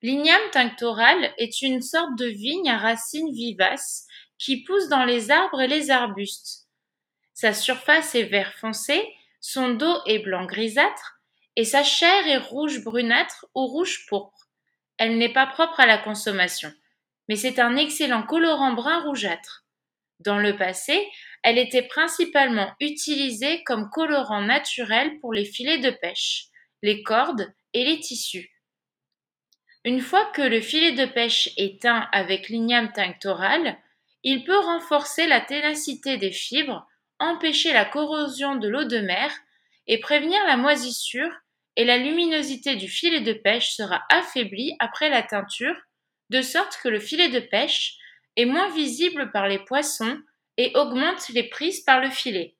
L'igname tinctoral est une sorte de vigne à racines vivaces qui pousse dans les arbres et les arbustes. Sa surface est vert foncé, son dos est blanc grisâtre et sa chair est rouge brunâtre ou rouge pourpre. Elle n'est pas propre à la consommation, mais c'est un excellent colorant brun rougeâtre. Dans le passé, elle était principalement utilisée comme colorant naturel pour les filets de pêche, les cordes et les tissus. Une fois que le filet de pêche est teint avec l'igname tinctoral, il peut renforcer la ténacité des fibres, empêcher la corrosion de l'eau de mer et prévenir la moisissure, et la luminosité du filet de pêche sera affaiblie après la teinture, de sorte que le filet de pêche est moins visible par les poissons et augmente les prises par le filet.